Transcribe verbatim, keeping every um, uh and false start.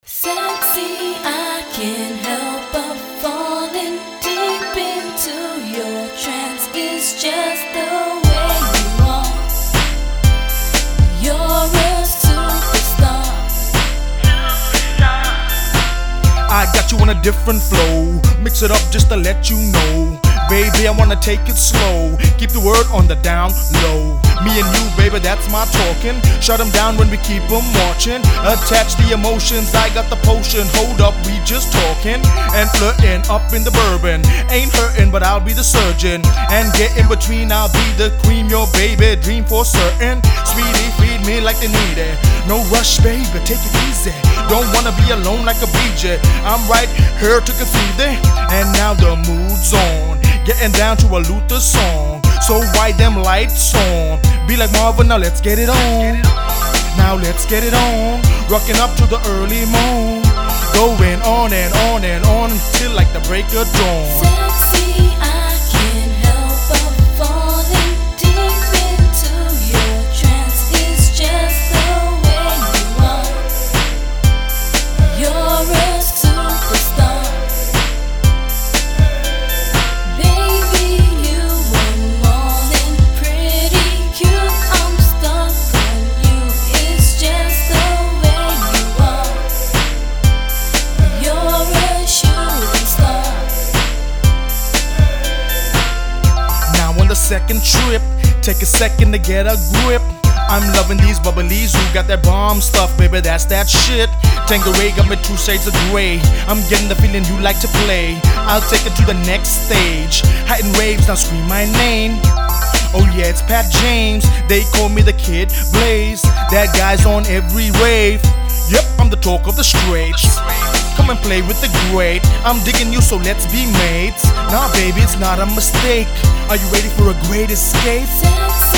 Sexy, I can't help but falling deep into your trance. It's just the way you are. You're a superstar. I got you on a different flow. Mix it up just to let you know. Baby, I wanna take it slow. Keep the word on the down low. Me and you, baby, that's my talking. Shut them down when we keep them watching. Attach the emotions, I got the potion. Hold up, we just talking and flirting up in the bourbon. Ain't hurting, but I'll be the surgeon. And get in between, I'll be the cream. Your baby, dream for certain. Sweetie, feed me like they need it. No rush, baby, take it easy. Don't wanna be alone like a B J. I'm right here to conceive it. And now the mood's on. Getting down to a Luther song. So why them lights on? Be like Marvin, now let's get it on. Now let's get it on. Rocking up to the early moon. Going on and on and on until like the break of dawn. Sexy, I can't help but falling deep into your trance. It's just the way you are. You're a superstar. Baby, you are more than pretty cute. I'm stuck on you. It's just the way you are. You're a shooting star. Now on the second trip, take a second to get a grip. I'm loving these bubblies who got that bomb stuff, baby, that's that shit. Tangeray got me two shades of gray. I'm getting the feeling you like to play. I'll take it to the next stage. Heightened waves, now scream my name. Oh yeah, it's Pat James. They call me the Kid Blaze. That guy's on every rave. Yep, I'm the talk of the streets. Come and play with the great. I'm digging you, so let's be mates. Nah, baby, it's not a mistake. Are you ready for a great escape? Sexy,